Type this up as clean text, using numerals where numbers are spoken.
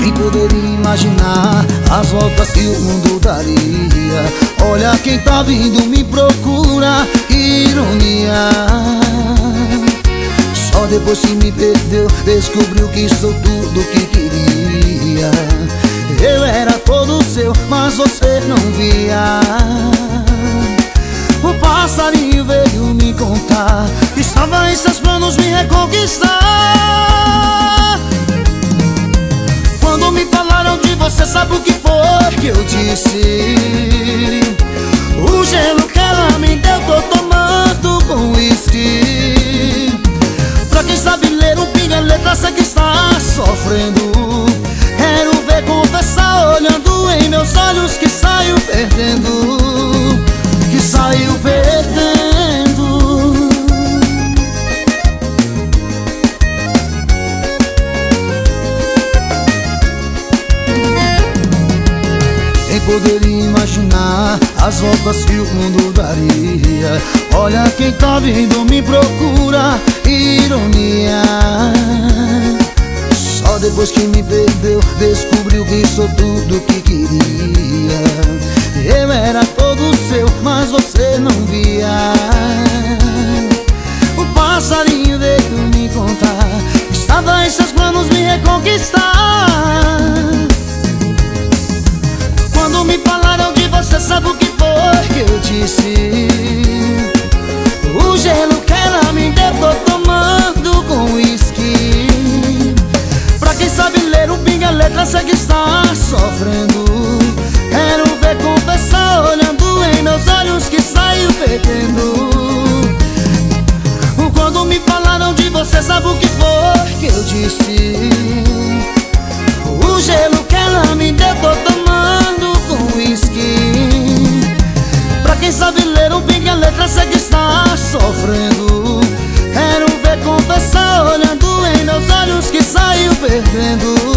Quem poderia imaginar as voltas que o mundo daria? Olha quem tá vindo me procura, que ironia. Só depois que me perdeu, descobriu que sou tudo que queria. Eu era todo seu, mas você não via. O passarinho veio me contar que estava em seus planos me reconquistar. Quando me falaram de você, sabe o que foi que eu disse? O gelo que ela me deu, tô tomando com uísque. Pra quem sabe ler um pinga letra, sei que está sofrendo. Quero ver confessar olhando em meus olhos que saiu perdendo. Que saiu perdendo. Quem poderia imaginar as voltas que o mundo daria? Olha quem tá vindo me procura, ironia. Só depois que me perdeu, descobriu que sou tudo que queria. Eu era todo seu, mas você não via. O passarinho veio me contar que estava em seus planos me reconquistar. Quando me falaram de você, sabe o que foi que eu disse? O gelo que ela me deu, tô tomando com uísque. Pra quem sabe ler um pinga letra, sei que está sofrendo. Quero ver confessar olhando em meus olhos que saiu perdendo. Quando me falaram de você, sabe o que foi que eu disse? O gelo que ela me deu, tô tomando com uísque. Pra quem sabe ler um pinga letra, sei que está sofrendo. Quero ver confessar olhando em meus olhos que saiu perdendo.